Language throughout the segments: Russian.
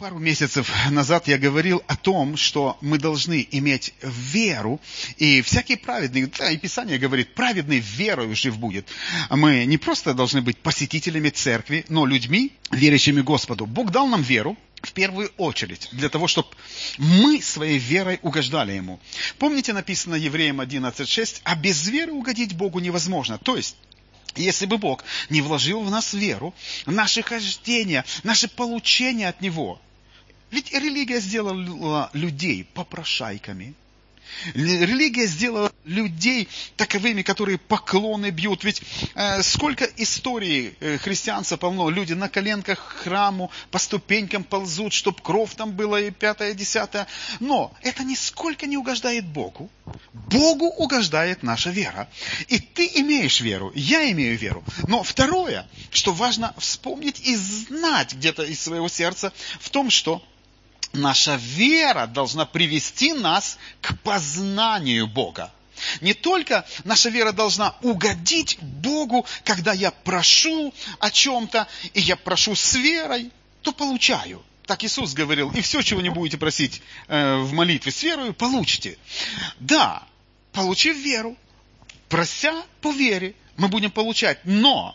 Пару месяцев назад я говорил о том, что мы должны иметь веру, и всякий праведный, да, и Писание говорит, праведный верою жив будет. Мы не просто должны быть посетителями церкви, но людьми, верящими Господу. Бог дал нам веру, в первую очередь, для того, чтобы мы своей верой угождали Ему. Помните, написано Евреям 11:6, а без веры угодить Богу невозможно. То есть, если бы Бог не вложил в нас веру, наше хождение, наше получение от Него. Ведь религия сделала людей попрошайками. Религия сделала людей таковыми, которые поклоны бьют. Ведь сколько историй христианства полно. Люди на коленках к храму, по ступенькам ползут, чтоб кровь там была и 5-е, 10-е. Но это нисколько не угождает Богу. Богу угождает наша вера. И ты имеешь веру, я имею веру. Но второе, что важно вспомнить и знать где-то из своего сердца, в том, что наша вера должна привести нас к познанию Бога. Не только наша вера должна угодить Богу, когда я прошу о чем-то, и я прошу с верой, то получаю. Так Иисус говорил, и все, чего не будете просить в молитве с верою, получите. Да, получив веру, прося по вере, мы будем получать, но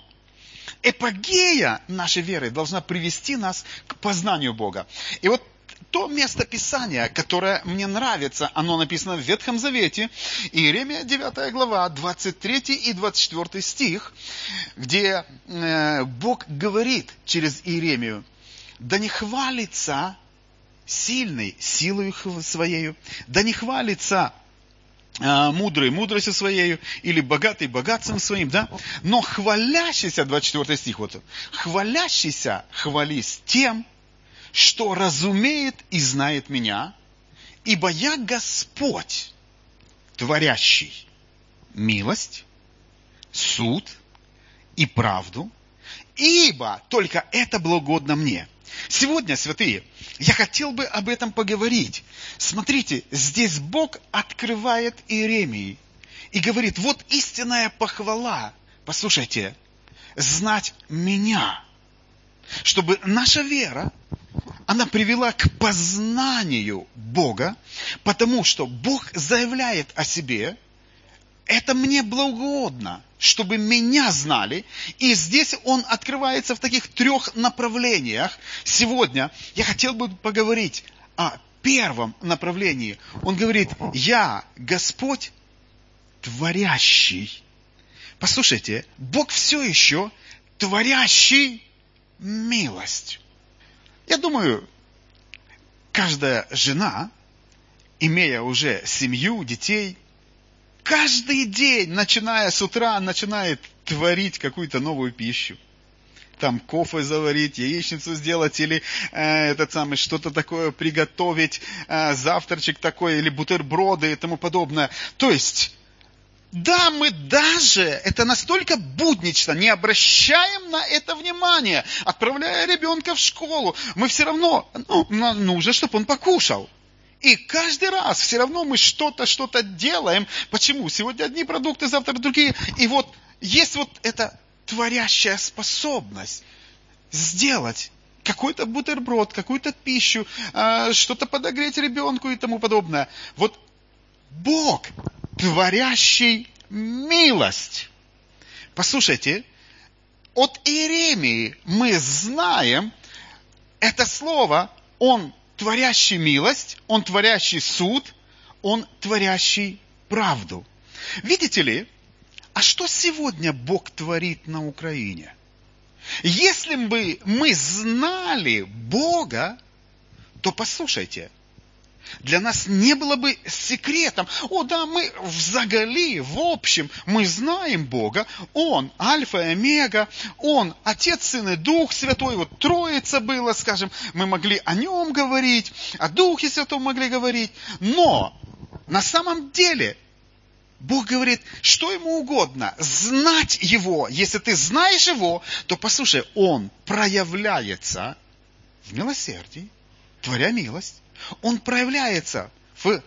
эпогея нашей веры должна привести нас к познанию Бога. И вот то место Писания, которое мне нравится, оно написано в Ветхом Завете, Иеремия 9 глава, 23 и 24 стих, где Бог говорит через Иеремию, да не хвалится сильный силою своею, да не хвалится мудрый мудростью своею, или богатый богатством своим, да, но хвалящийся, 24 стих, вот, хвалящийся хвались тем, что разумеет и знает меня, ибо я Господь, творящий милость, суд и правду, ибо только это благодно мне. Сегодня, святые, я хотел бы об этом поговорить. Смотрите, здесь Бог открывает Иеремии и говорит, вот истинная похвала, послушайте, знать меня, чтобы наша вера, она привела к познанию Бога, потому что Бог заявляет о себе, это мне благоугодно, чтобы меня знали. И здесь он открывается в таких 3 направлениях. Сегодня я хотел бы поговорить о первом направлении. Он говорит, я Господь творящий. Послушайте, Бог все еще творящий милость. Я думаю, каждая жена, имея уже семью, детей, каждый день, начиная с утра, начинает творить какую-то новую пищу. Там кофе заварить, яичницу сделать, или что-то такое приготовить, завтрачек такой, или бутерброды и тому подобное. То есть, да, мы даже, это настолько буднично, не обращаем на это внимания, отправляя ребенка в школу, мы все равно, нужно, чтобы он покушал. И каждый раз все равно мы что-то делаем. Почему? Сегодня одни продукты, завтра другие. И вот есть вот эта творящая способность сделать какой-то бутерброд, какую-то пищу, что-то подогреть ребенку и тому подобное. Вот Бог, творящий милость. Послушайте, от Иеремии мы знаем это слово, он творящий милость, он творящий суд, он творящий правду. Видите ли, а что сегодня Бог творит на Украине? Если бы мы знали Бога, то послушайте, для нас не было бы секретом. О да, мы взагали, в общем, мы знаем Бога. Он Альфа и Омега, Он Отец, Сын и Дух Святой. Вот Троица была, скажем, мы могли о Нем говорить, о Духе Святом могли говорить. Но на самом деле Бог говорит, что Ему угодно, знать Его. Если ты знаешь Его, то послушай, Он проявляется в милосердии, творя милость. Он проявляется в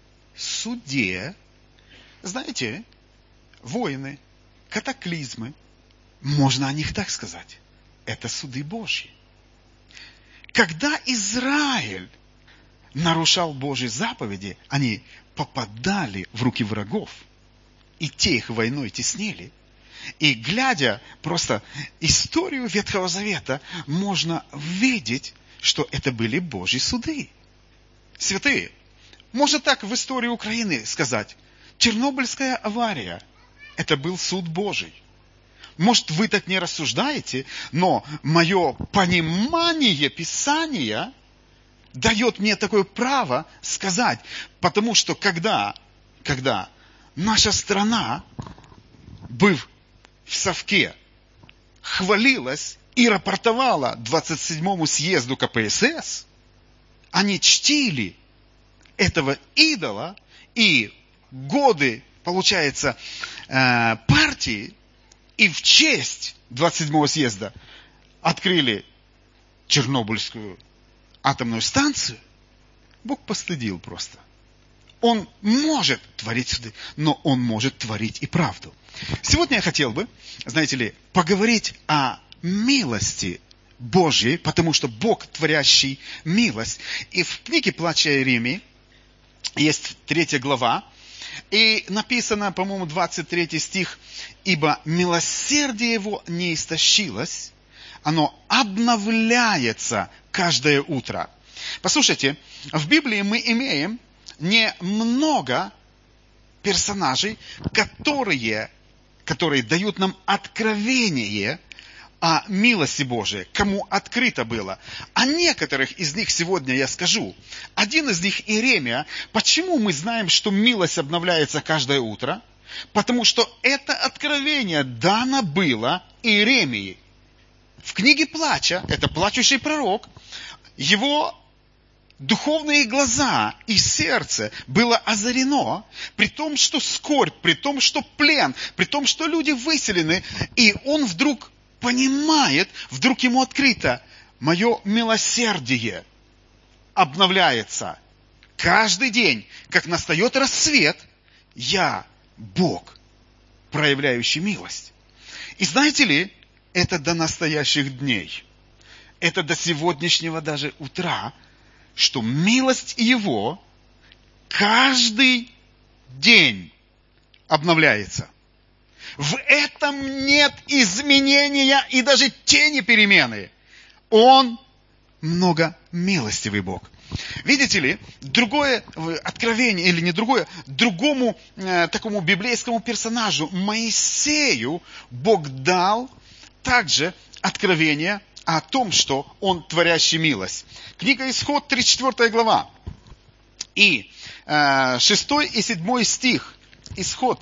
суде. Знаете, войны, катаклизмы, можно о них так сказать. Это суды Божьи. когда Израиль нарушал Божьи заповеди, они попадали в руки врагов, и те их войной теснили. И глядя просто историю Ветхого Завета, можно видеть, что это были Божьи суды. Святые, можно так в истории Украины сказать, Чернобыльская авария – это был суд Божий. Может, вы так не рассуждаете, но мое понимание Писания дает мне такое право сказать, потому что когда наша страна, быв в совке, хвалилась и рапортовала 27-му съезду КПСС, они чтили этого идола, и годы, получается, партии, и в честь 27-го съезда открыли Чернобыльскую атомную станцию, Бог постыдил просто. Он может творить суды, но Он может творить и правду. Сегодня я хотел бы, знаете ли, поговорить о милости Божьей, потому что Бог, творящий милость. И в книге «Плач Иеремии» есть 3 глава, и написано, по-моему, 23 стих, «Ибо милосердие Его не истощилось, оно обновляется каждое утро». Послушайте, в Библии мы имеем немного персонажей, которые дают нам откровение о милости Божией, кому открыто было. О некоторых из них сегодня я скажу. Один из них Иеремия. Почему мы знаем, что милость обновляется каждое утро? Потому что это откровение дано было Иеремии. В книге Плача, это плачущий пророк, его духовные глаза и сердце было озарено, при том, что скорбь, при том, что плен, при том, что люди выселены, и он вдруг понимает, вдруг ему открыто, мое милосердие обновляется. Каждый день, как настает рассвет, я Бог, проявляющий милость. И знаете ли, это до настоящих дней, это до сегодняшнего даже утра, что милость Его каждый день обновляется. В этом нет изменения и даже тени перемены. Он многомилостивый Бог. Видите ли, другое откровение, или не другое, другому такому библейскому персонажу, Моисею, Бог дал также откровение о том, что он творящий милость. Книга Исход, 34 глава. И 6 и 7 стих. Исход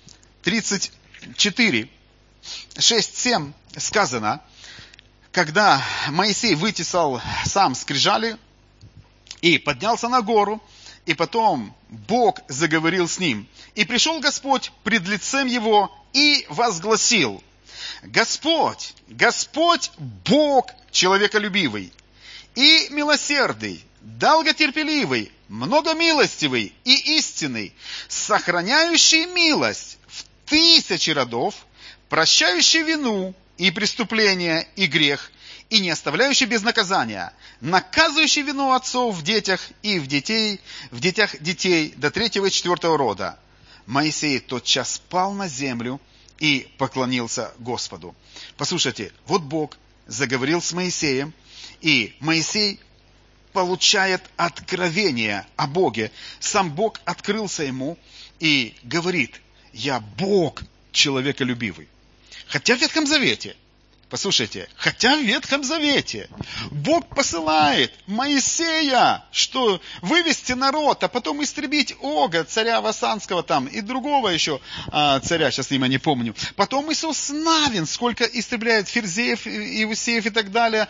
34, 6-7 сказано, когда Моисей вытесал сам скрижали и поднялся на гору, и потом Бог заговорил с ним. И пришел Господь пред лицем его и возгласил: Господь, Господь Бог человеколюбивый и милосердный, долготерпеливый, многомилостивый и истинный, сохраняющий милость в 1000 родов, прощающий вину и преступление и грех, и не оставляющий без наказания, наказывающий вину отцов в детях и в детях детей до 3-го и 4-го рода. Моисей тотчас пал на землю и поклонился Господу. Послушайте, вот Бог заговорил с Моисеем, и Моисей получает откровение о Боге. Сам Бог открылся ему и говорит: я Бог человеколюбивый. Хотя в Ветхом Завете, послушайте, хотя в Ветхом Завете Бог посылает Моисея, что вывести народ, а потом истребить Ога, царя Васанского там, и другого еще царя, сейчас имя не помню. Потом Иисус Навин, сколько истребляет Ферзеев, Иусеев и так далее,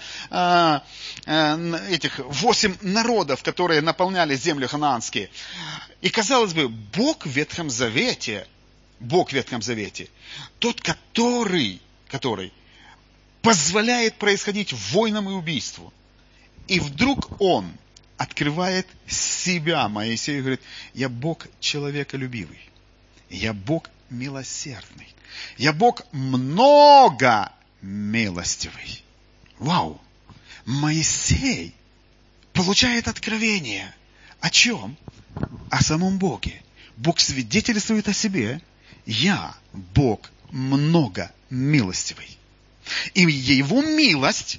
этих 8 народов, которые наполняли землю ханаанские. И казалось бы, Бог в Ветхом Завете, тот, который позволяет происходить войнам и убийству. И вдруг он открывает себя Моисею и говорит: я Бог человеколюбивый, я Бог милосердный, я Бог много милостивый. Вау! Моисей получает откровение. О чем? О самом Боге. Бог свидетельствует о себе. Я, Бог, много милостивый. И Его милость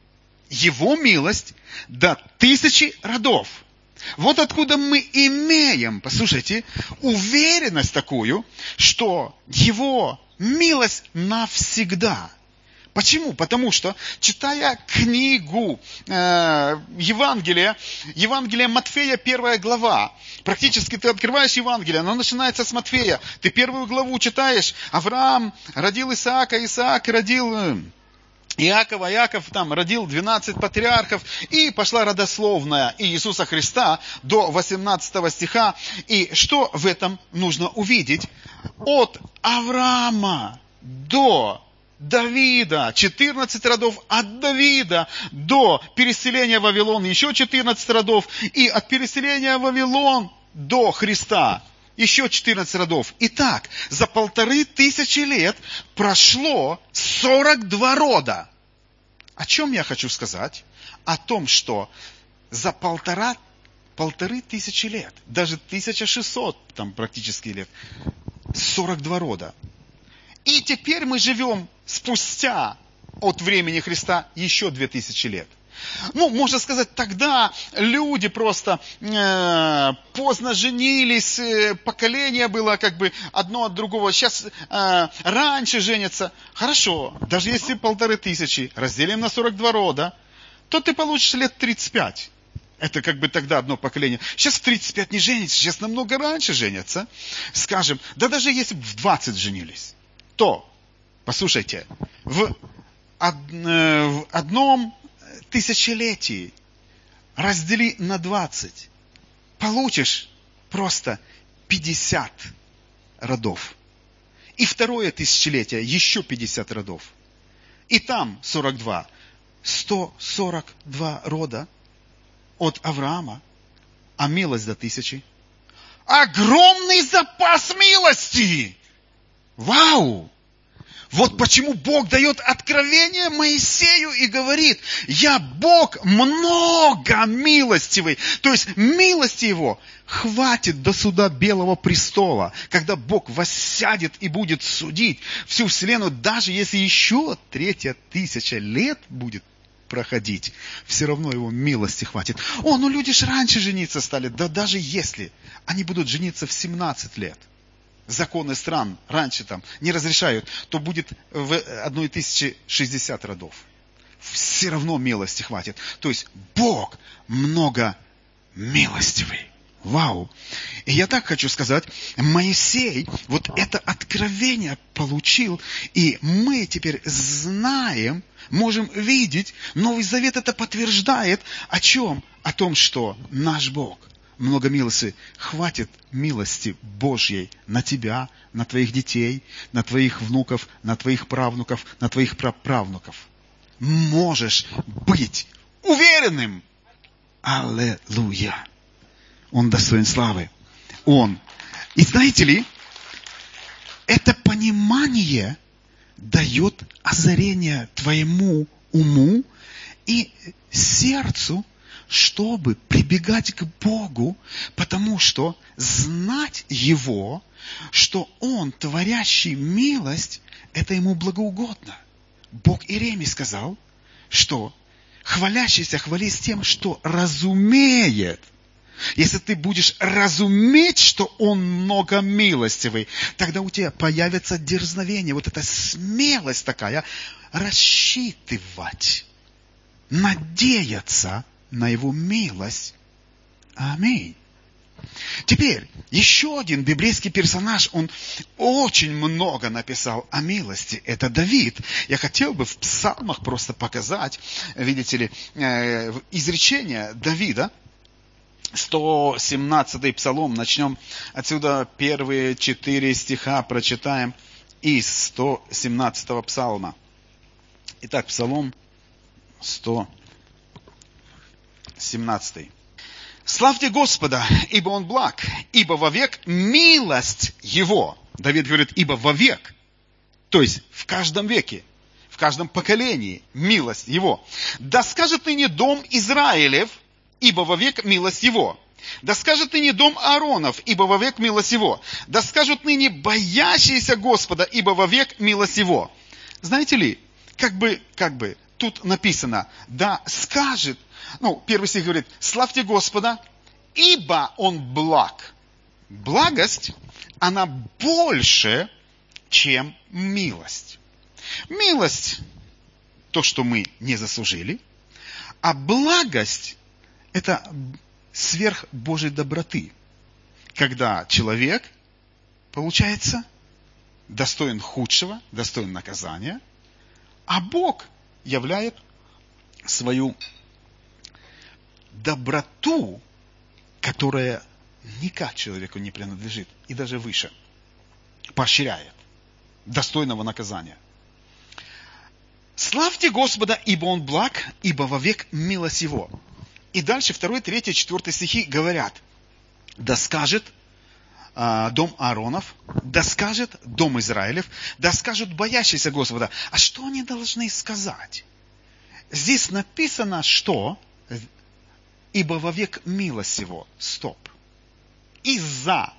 до 1000 родов. Вот откуда мы имеем, послушайте, уверенность такую, что Его милость навсегда. Почему? Потому что, читая книгу Евангелия Матфея, 1 глава, практически ты открываешь Евангелие, оно начинается с Матфея. Ты 1 главу читаешь, Авраам родил Исаака, Исаак родил Иакова, Иаков там родил 12 патриархов, и пошла родословная Иисуса Христа до 18 стиха. И что в этом нужно увидеть? От Авраама до Давида, 14 родов, от Давида до переселения в Вавилон еще 14 родов, и от переселения в Вавилон до Христа еще 14 родов. Итак, за 1500 лет прошло 42 рода. О чем я хочу сказать? О том, что за 1500 лет, даже 1600 там практически лет, 42 рода. И теперь мы живем спустя от времени Христа еще 2000 лет. Можно сказать, тогда люди просто поздно женились, поколение было как бы одно от другого. Сейчас раньше женятся. Хорошо, даже если 1500 разделим на 42 рода, то ты получишь лет 35. Это как бы тогда одно поколение. Сейчас в 35 не женятся, сейчас намного раньше женятся. Скажем, да даже если бы в 20 женились, то, послушайте, в одном тысячелетии раздели на 20, получишь просто 50 родов. И второе тысячелетие еще 50 родов. И там 42. 142 рода от Авраама, а милость до 1000. Огромный запас милости! Вау! Вот почему Бог дает откровение Моисею и говорит: я Бог много милостивый. То есть милости Его хватит до суда Белого престола, когда Бог воссядет и будет судить всю вселенную, даже если еще 3000 лет будет проходить, все равно Его милости хватит. Люди же раньше жениться стали, да даже если они будут жениться в 17 лет. Законы стран раньше там не разрешают, то будет в 1060 родов. Все равно милости хватит. То есть Бог много милостивый. Вау! И я так хочу сказать, Моисей вот это откровение получил, и мы теперь знаем, можем видеть, Новый Завет это подтверждает. О чем? О том, что наш Бог много милости, хватит милости Божьей на тебя, на твоих детей, на твоих внуков, на твоих правнуков, на твоих праправнуков. Можешь быть уверенным. Аллилуйя. Он достоин славы. Он. И знаете ли, это понимание дает озарение твоему уму и сердцу, чтобы прибегать к Богу, потому что знать Его, что Он, творящий милость, это Ему благоугодно. Бог Иеремии сказал, что хвалящийся хвались тем, что разумеет. Если ты будешь разуметь, что Он многомилостивый, тогда у тебя появится дерзновение, вот эта смелость такая, рассчитывать, надеяться на Его милость. Аминь. Теперь, еще один библейский персонаж, он очень много написал о милости. Это Давид. Я хотел бы в псалмах просто показать, видите ли, изречение Давида. 117-й псалом. Начнем отсюда первые 4 стиха прочитаем из 117-го псалма. Итак, псалом 117. «Славьте Господа, ибо Он благ, ибо вовек милость Его». Давид говорит, ибо вовек. То есть в каждом веке, в каждом поколении милость Его. «Да скажет ныне дом Израилев, ибо вовек милость его. Да скажет ныне дом Ааронов, ибо вовек милость его. Да скажут ныне боящиеся Господа, ибо вовек милость его. Знаете ли, как бы тут написано, да скажет, первый стих говорит, славьте Господа, ибо Он благ. Благость, она больше, чем милость. Милость, то, что мы не заслужили, а благость, это сверх Божьей доброты, когда человек, получается, достоин худшего, достоин наказания, а Бог являет свою доброту, которая никак человеку не принадлежит, и даже выше, поощряет достойного наказания. Славьте Господа, ибо Он благ, ибо вовек милость Его. И дальше 2, 3, 4 стихи говорят, да скажет дом Ааронов, да скажет дом Израилев, да скажут боящиеся Господа. А что они должны сказать? Здесь написано, что ибо вовек милость Его. Стоп. Из-за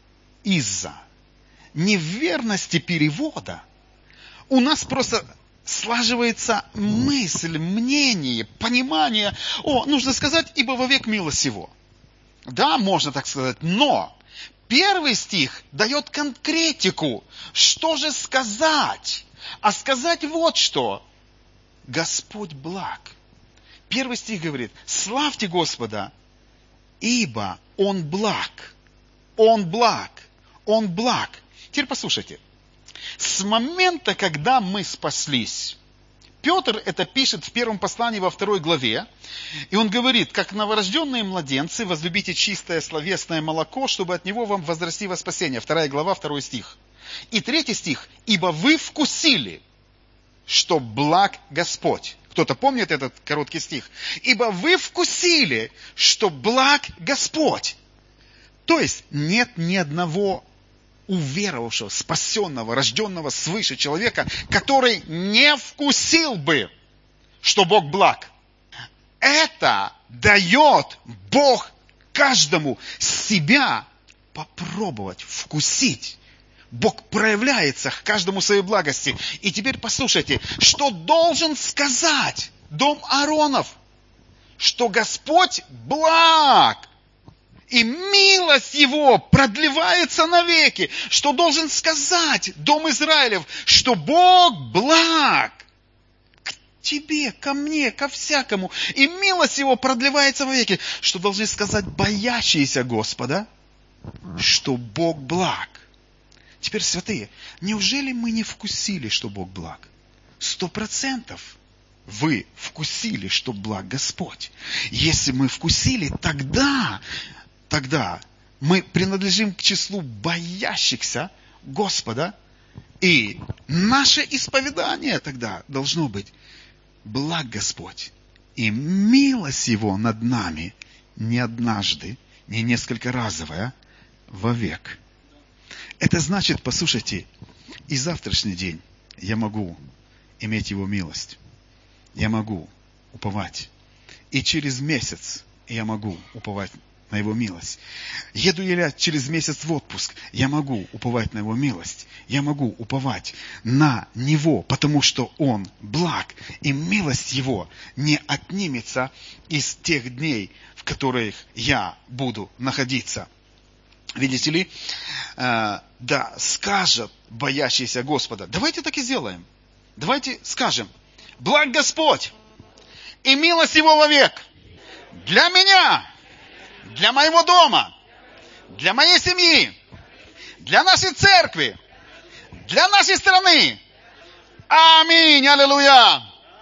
неверности перевода у нас просто слаживается мысль, мнение, понимание. Нужно сказать, ибо вовек милость Его. Да, можно так сказать, но первый стих дает конкретику. Что же сказать? А сказать вот что. Господь благ. Первый стих говорит, славьте Господа, ибо Он благ. Он благ. Он благ. Теперь послушайте. С момента, когда мы спаслись, Петр это пишет в первом послании во 2 главе, и он говорит, как новорожденные младенцы, возлюбите чистое словесное молоко, чтобы от него вам возрасти во спасение. 2 глава, 2 стих. И 3 стих, ибо вы вкусили, что благ Господь. Кто-то помнит этот короткий стих? Ибо вы вкусили, что благ Господь. То есть нет ни одного уверовавшего, спасенного, рожденного свыше человека, который не вкусил бы, что Бог благ. Это дает Бог каждому себя попробовать, вкусить. Бог проявляется к каждому своей благости. И теперь послушайте, что должен сказать дом Ааронов? Что Господь благ. И милость Его продлевается навеки. Что должен сказать дом Израилев? Что Бог благ к тебе, ко мне, ко всякому. И милость Его продлевается вовеки. Что должны сказать боящиеся Господа? Что Бог благ. Теперь, святые, неужели мы не вкусили, что Бог благ? 100% вы вкусили, что благ Господь. Если мы вкусили, тогда мы принадлежим к числу боящихся Господа, и наше исповедание тогда должно быть благ Господь, и милость Его над нами не однажды, не несколько разовая, вовек. Это значит, послушайте, и завтрашний день я могу иметь Его милость, я могу уповать, и через месяц я могу уповать на Его милость. Еду я через месяц в отпуск, я могу уповать на Его милость. Я могу уповать на Него, потому что Он благ, и милость Его не отнимется из тех дней, в которых я буду находиться. Видите ли, да скажет боящийся Господа. Давайте так и сделаем. Давайте скажем, благ Господь, и милость Его вовек для меня, для моего дома, для моей семьи, для нашей церкви, для нашей страны. Аминь, аллилуйя.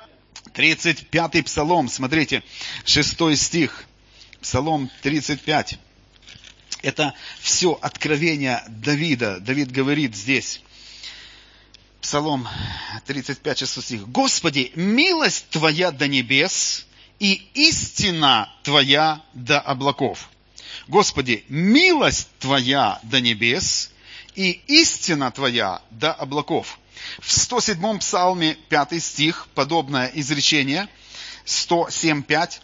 35-й псалом, смотрите, 6 стих, псалом 35. Это все откровение Давида. Давид говорит здесь, псалом 35, 6 стих. Господи, милость Твоя до небес, и истина Твоя до облаков. Господи, милость Твоя до небес, и истина Твоя до облаков. В 107-м псалме, 5 стих, подобное изречение, 107:5.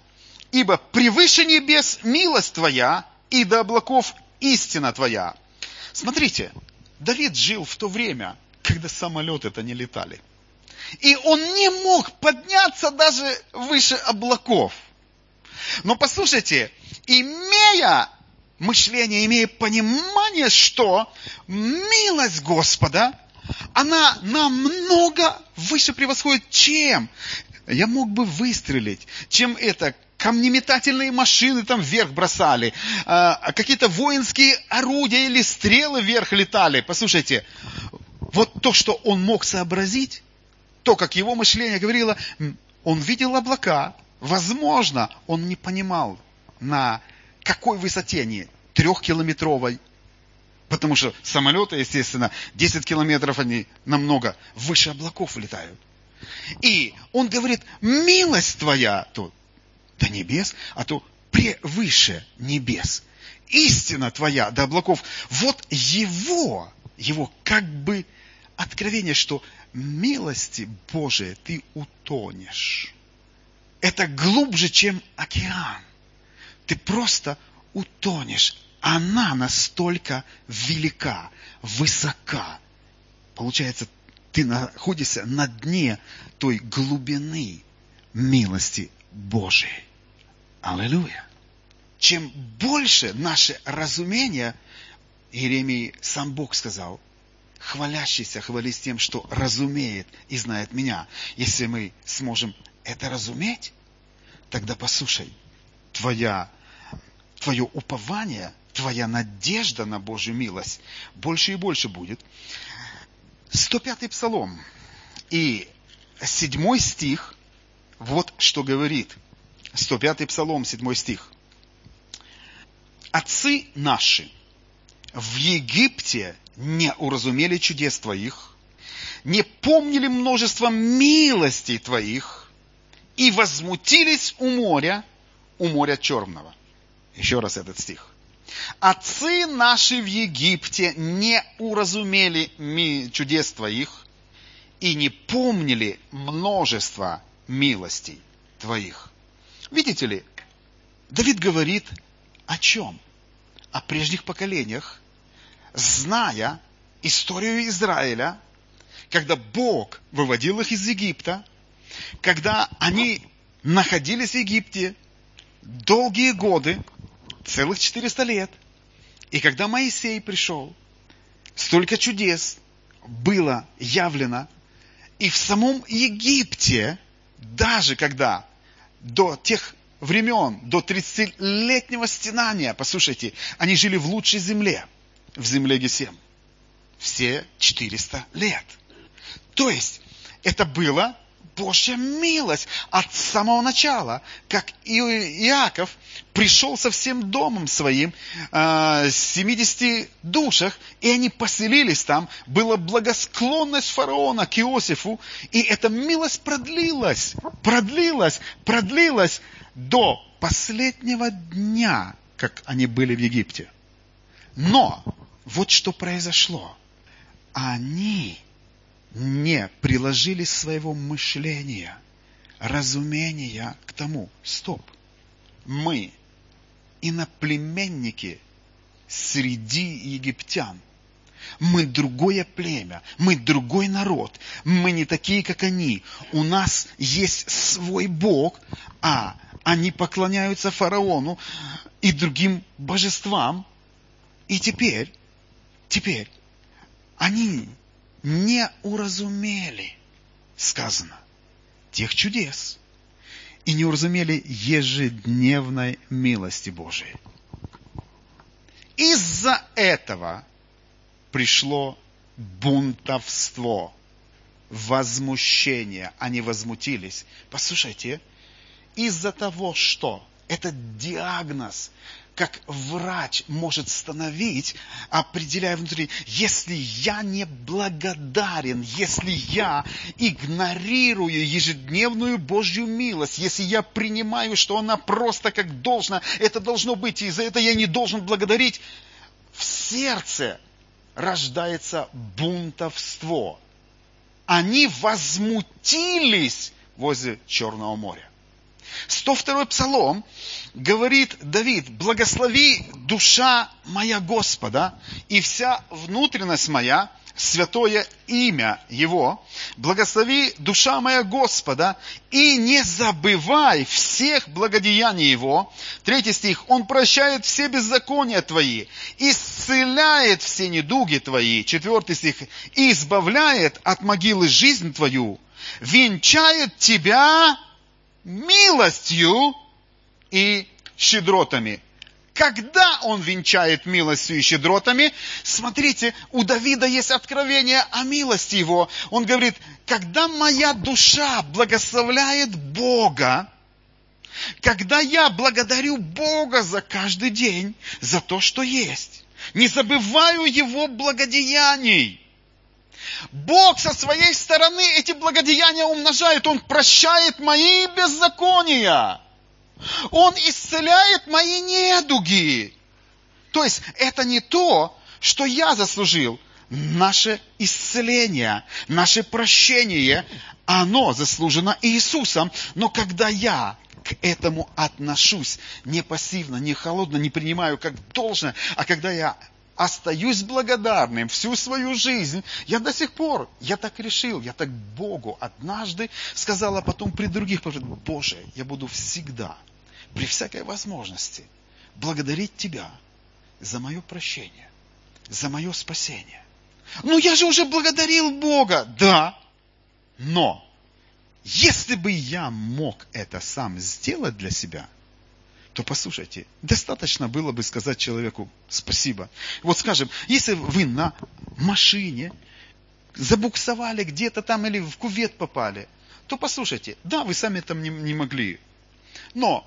Ибо превыше небес милость Твоя, и до облаков истина Твоя. Смотрите, Давид жил в то время, когда самолеты-то не летали. И он не мог подняться даже выше облаков. Но послушайте, имея мышление, имея понимание, что милость Господа, она намного выше превосходит, чем я мог бы выстрелить, чем это камнеметательные машины там вверх бросали, какие-то воинские орудия или стрелы вверх летали. Послушайте, вот то, что он мог сообразить, то, как его мышление говорило, он видел облака. Возможно, он не понимал, на какой высоте они, 3-километровой. Потому что самолеты, естественно, 10 километров они намного выше облаков летают. И он говорит, милость Твоя тут до небес, а то превыше небес. Истина Твоя до облаков. Вот его как бы откровение, что милости Божией ты утонешь. Это глубже, чем океан. Ты просто утонешь. Она настолько велика, высока. Получается, ты находишься на дне той глубины милости Божией. Аллилуйя. Чем больше наше разумение, Иеремии сам Бог сказал, хвалящийся хвались тем, что разумеет и знает меня. Если мы сможем это разуметь, тогда послушай, твое упование, твоя надежда на Божью милость больше и больше будет. 105-й Псалом и 7 стих, вот что говорит. 105-й Псалом, 7 стих. Отцы наши в Египте не уразумели чудес Твоих, не помнили множество милостей Твоих и возмутились у моря черного. Еще раз этот стих. Отцы наши в Египте не уразумели чудес Твоих и не помнили множество милостей Твоих. Видите ли, Давид говорит о чем? О прежних поколениях, зная историю Израиля, когда Бог выводил их из Египта, когда они находились в Египте долгие годы, целых 400 лет, и когда Моисей пришел, столько чудес было явлено, и в самом Египте, даже когда до тех времен, до 30-летнего стенания, послушайте, они жили в лучшей земле, в земле Гесем. Все 400 лет. То есть, это была Божья милость от самого начала, как Иаков пришел со всем домом своим, 70 душах, и они поселились там, была благосклонность фараона к Иосифу, и эта милость продлилась до последнего дня, как они были в Египте. Но вот что произошло. Они не приложили своего мышления, разумения к тому. Стоп. Мы иноплеменники среди египтян. Мы другое племя, мы другой народ, мы не такие, как они. У нас есть свой Бог, а они поклоняются фараону и другим божествам. И теперь они не уразумели, сказано, тех чудес, и не уразумели ежедневной милости Божией. Из-за этого пришло бунтовство, возмущение. Они возмутились. Послушайте, из-за того, что этот диагноз, как врач может становить, определяя внутри, если я не благодарен, если я игнорирую ежедневную Божью милость, если я принимаю, что она просто как должна, это должно быть, и за это я не должен благодарить, в сердце рождается бунтовство. Они возмутились возле Черного моря. 102-й псалом говорит Давид: «Благослови душа моя Господа, и вся внутренность моя святое имя Его. Благослови душа моя Господа, и не забывай всех благодеяний Его». 3 стих. «Он прощает все беззакония твои, исцеляет все недуги твои». 4 стих. «Избавляет от могилы жизнь твою, венчает тебя милостью и щедротами». Когда он венчает милостью и щедротами? Смотрите, у Давида есть откровение о милости его. Он говорит: когда моя душа благословляет Бога, когда я благодарю Бога за каждый день, за то, что есть, не забываю Его благодеяний, Бог со своей стороны эти благодеяния умножает. Он прощает мои беззакония. Он исцеляет мои недуги. То есть это не то, что я заслужил. Наше исцеление, наше прощение, оно заслужено Иисусом. Но когда я к этому отношусь не пассивно, не холодно, не принимаю как должное, а когда я остаюсь благодарным всю свою жизнь, я до сих пор, я так решил, я так Богу однажды сказал, а потом при других: Боже, я буду всегда, при всякой возможности, благодарить Тебя за мое прощение, за мое спасение. Ну, я же уже благодарил Бога. Да, но если бы я мог это сам сделать для себя, то, послушайте, достаточно было бы сказать человеку спасибо. Вот скажем, если вы на машине забуксовали где-то там или в кювет попали, то послушайте, да, вы сами там не могли. Но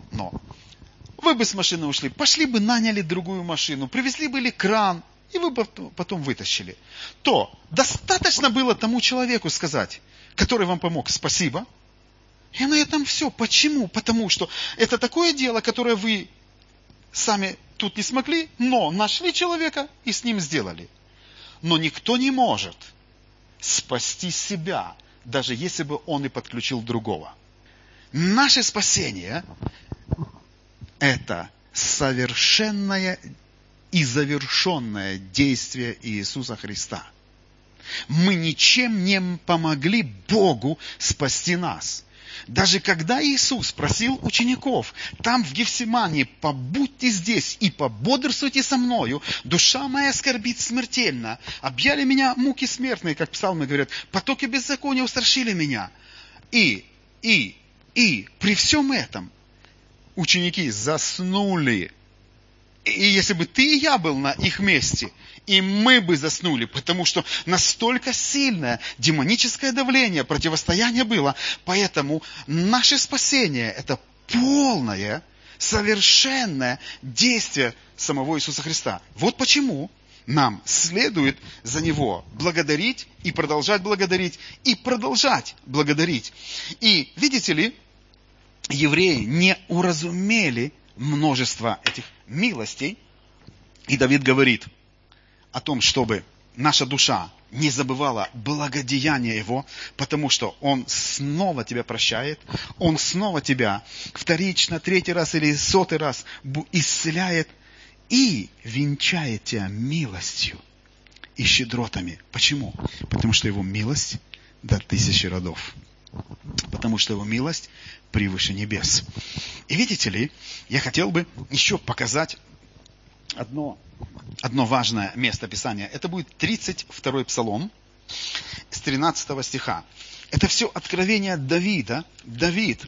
вы бы с машины ушли, пошли бы, наняли другую машину, привезли бы или кран, и вы бы потом вытащили. То достаточно было тому человеку сказать, который вам помог, спасибо. И на этом все. Почему? Потому что это такое дело, которое вы сами тут не смогли, но нашли человека и с ним сделали. Но никто не может спасти себя, даже если бы он и подключил другого. Наше спасение – это совершенное и завершенное действие Иисуса Христа. Мы ничем не помогли Богу спасти нас. Даже когда Иисус просил учеников, там в Гефсимании: побудьте здесь и пободрствуйте со мною, душа моя скорбит смертельно, объяли меня муки смертные, как псалмы говорят, потоки беззакония устрашили меня. И при всем этом ученики заснули. И если бы ты и я был на их месте, и мы бы заснули, потому что настолько сильное демоническое давление, противостояние было. Поэтому наше спасение – это полное, совершенное действие самого Иисуса Христа. Вот почему нам следует за Него благодарить и продолжать благодарить, и продолжать благодарить. И, видите ли, евреи не уразумели множество этих милостей. И Давид говорит о том, чтобы наша душа не забывала благодеяния Его, потому что Он снова тебя прощает, Он снова тебя вторично, 3-й раз или 100-й раз исцеляет и венчает тебя милостью и щедротами. Почему? Потому что Его милость до 1000 родов. Потому что Его милость превыше небес. И видите ли, я хотел бы еще показать одно важное место Писания. Это будет 32-й псалом с 13 стиха. Это все откровение Давида. Давид,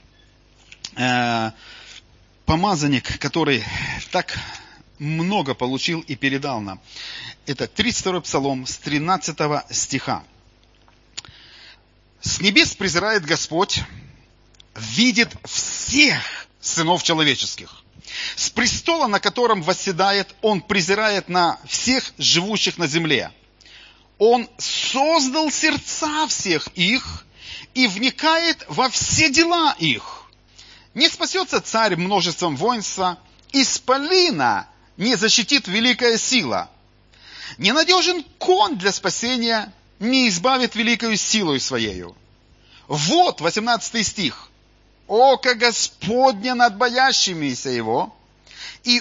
помазанник, который так много получил и передал нам. Это 32-й псалом с 13 стиха. «С небес презирает Господь, видит всех сынов человеческих. С престола, на котором восседает, Он презирает на всех живущих на земле. Он создал сердца всех их и вникает во все дела их. Не спасется царь множеством воинства, исполина не защитит великая сила. Ненадежен конь для спасения, не избавит великою силою своею». Вот 18 стих. око Господне над боящимися Его и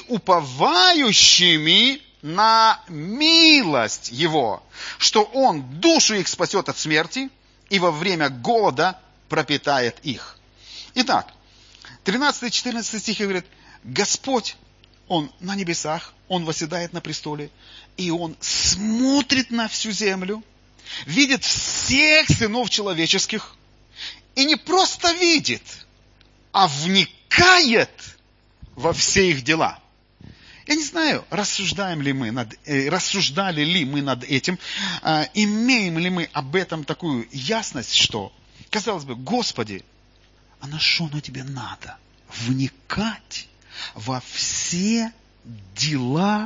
уповающими на милость Его, что Он душу их спасет от смерти и во время голода пропитает их». Итак, 13-14 стихи говорит: Господь, Он на небесах, Он восседает на престоле, и Он смотрит на всю землю, видит всех сынов человеческих, и не просто видит, а вникает во все их дела. Я не знаю, рассуждали ли мы над этим, имеем ли мы об этом такую ясность, что, казалось бы, Господи, а на что на тебе надо? Вникать во все дела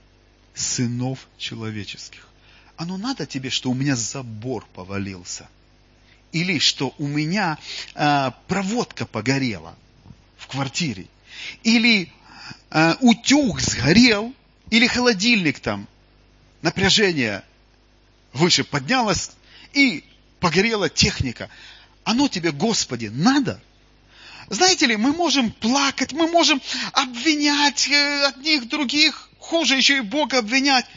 сынов человеческих. Оно надо тебе, что у меня забор повалился? Или что у меня проводка погорела в квартире? Или утюг сгорел? Или холодильник там, напряжение выше поднялось и погорела техника? Оно тебе, Господи, надо? Знаете ли, мы можем плакать, мы можем обвинять одних других, хуже еще и Бога обвинять.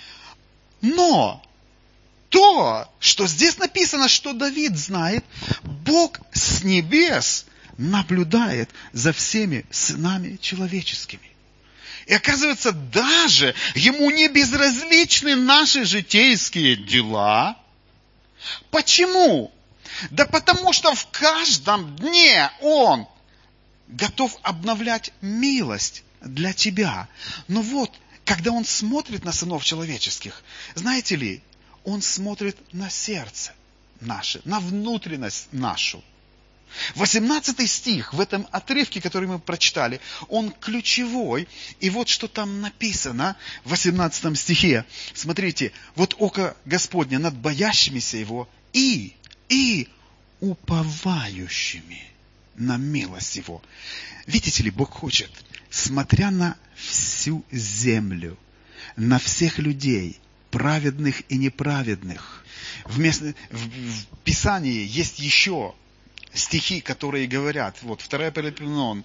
Но то, что здесь написано, что Давид знает, Бог с небес наблюдает за всеми сынами человеческими. И оказывается, даже ему не безразличны наши житейские дела. Почему? Да потому что в каждом дне Он готов обновлять милость для тебя. Но вот, когда Он смотрит на сынов человеческих, знаете ли, Он смотрит на сердце наше, на внутренность нашу. 18 стих в этом отрывке, который мы прочитали, он ключевой. И вот что там написано в 18 стихе. Смотрите, вот око Господне над боящимися Его и уповающими на милость Его. Видите ли, Бог хочет, смотря на всю землю, на всех людей, праведных и неправедных. В Писании есть еще стихи, которые говорят, вот 2 Паралипоменон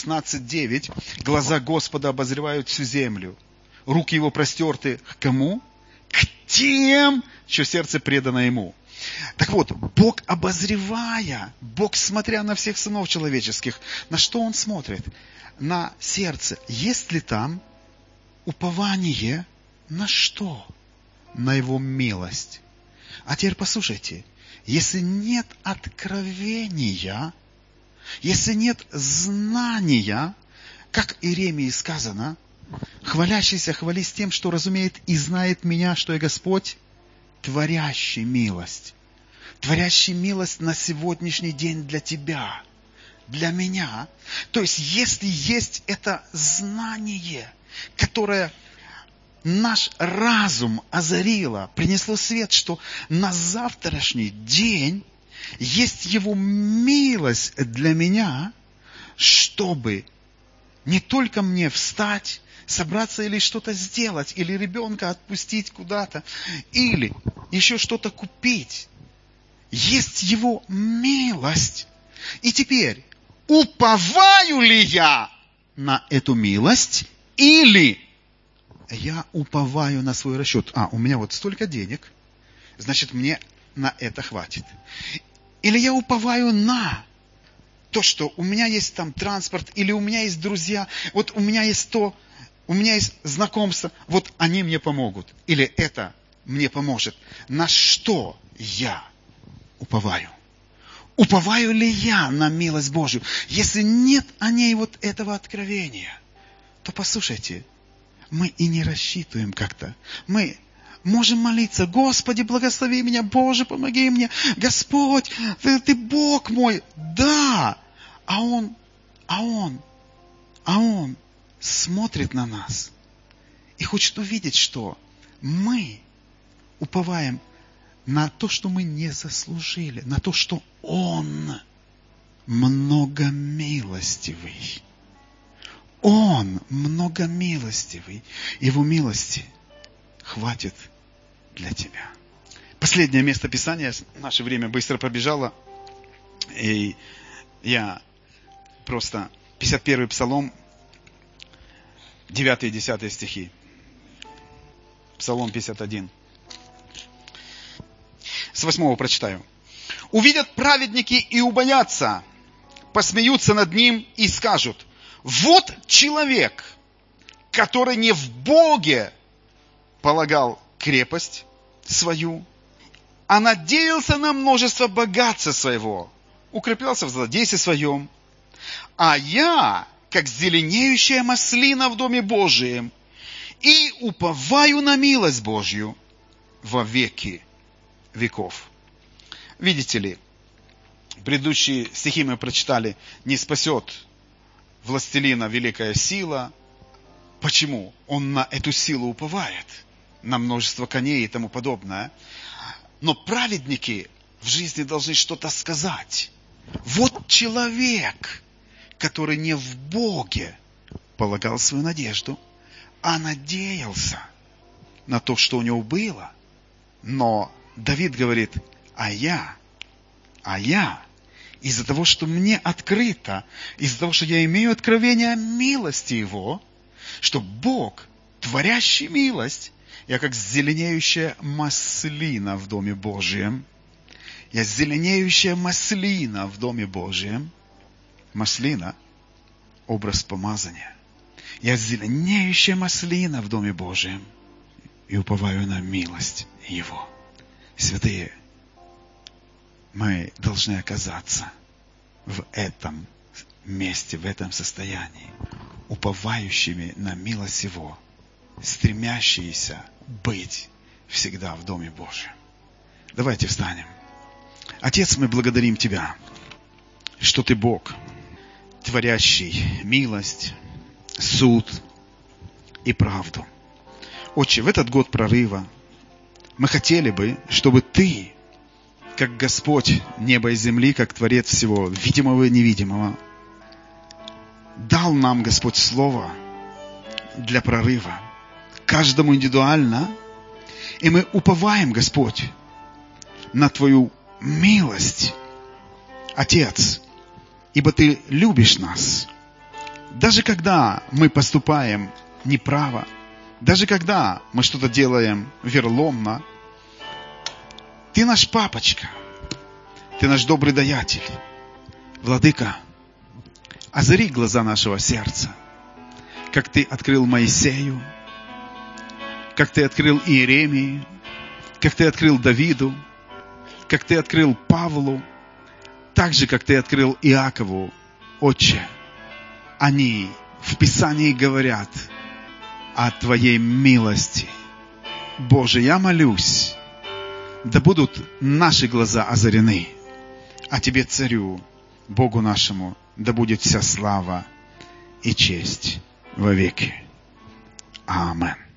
16:9, глаза Господа обозревают всю землю, руки Его простерты к кому? К тем, чье сердце предано Ему. Так вот, Бог обозревая, Бог смотря на всех сынов человеческих, на что Он смотрит? На сердце. Есть ли там упование на что? На Его милость. А теперь послушайте, если нет откровения, если нет знания, как Иеремии сказано, хвалящийся хвались тем, что разумеет и знает меня, что я Господь, творящий милость. Творящий милость на сегодняшний день для тебя, для меня. То есть, если есть это знание, которое наш разум озарило, принесло свет, что на завтрашний день есть Его милость для меня, чтобы не только мне встать, собраться или что-то сделать, или ребенка отпустить куда-то, или еще что-то купить. Есть Его милость. И теперь, уповаю ли я на эту милость, или я уповаю на свой расчет? У меня вот столько денег, значит, мне на это хватит. Или я уповаю на то, что у меня есть там транспорт, или у меня есть друзья, вот у меня есть то, у меня есть знакомства, вот они мне помогут. Или это мне поможет. На что я уповаю? Уповаю ли я на милость Божью? Если нет о ней вот этого откровения, то послушайте, мы и не рассчитываем как-то. Мы можем молиться: Господи, благослови меня, Боже, помоги мне, Господь, Ты Бог мой. Да, а Он смотрит на нас и хочет увидеть, что мы уповаем на то, что мы не заслужили, на то, что Он многомилостивый. Он многомилостивый. Его милости хватит для тебя. Последнее место Писания. Наше время быстро пробежало. И я просто 51-й Псалом, 9 и 10 стихи. Псалом 51. С 8 прочитаю. «Увидят праведники и убоятся, посмеются над ним и скажут: вот человек, который не в Боге полагал крепость свою, а надеялся на множество богатства своего, укреплялся в злодействе своем. А я, как зеленеющая маслина в Доме Божием, и уповаю на милость Божью во веки веков». Видите ли, предыдущие стихи мы прочитали: «Не спасет властелина великая сила». Почему? Он на эту силу уповает, на множество коней и тому подобное. Но праведники в жизни должны что-то сказать. Вот человек, который не в Боге полагал свою надежду, а надеялся на то, что у него было. Но Давид говорит: а я, из-за того, что мне открыто, из-за того, что я имею откровение милости Его, что Бог, творящий милость, я как зеленеющая маслина в Доме Божьем. Я зеленеющая маслина в Доме Божьем. Маслина – образ помазания. Я зеленеющая маслина в Доме Божьем и уповаю на милость Его. Святые, мы должны оказаться в этом месте, в этом состоянии, уповающими на милость Его, стремящиеся быть всегда в Доме Божьем. Давайте встанем. Отец, мы благодарим Тебя, что Ты Бог, творящий милость, суд и правду. Отче, в этот год прорыва мы хотели бы, чтобы Ты, как Господь неба и земли, как Творец всего видимого и невидимого, дал нам, Господь, слово для прорыва, каждому индивидуально, и мы уповаем, Господь, на Твою милость, Отец, ибо Ты любишь нас. Даже когда мы поступаем неправо, даже когда мы что-то делаем верломно, Ты наш папочка, Ты наш добрый даятель. Владыка, озари глаза нашего сердца, как Ты открыл Моисею, как Ты открыл Иеремии, как Ты открыл Давиду, как Ты открыл Павлу, так же, как Ты открыл Иакову. Отче, они в Писании говорят о Твоей милости. Боже, я молюсь, да будут наши глаза озарены, а Тебе, Царю, Богу нашему, да будет вся слава и честь во веки. Аминь.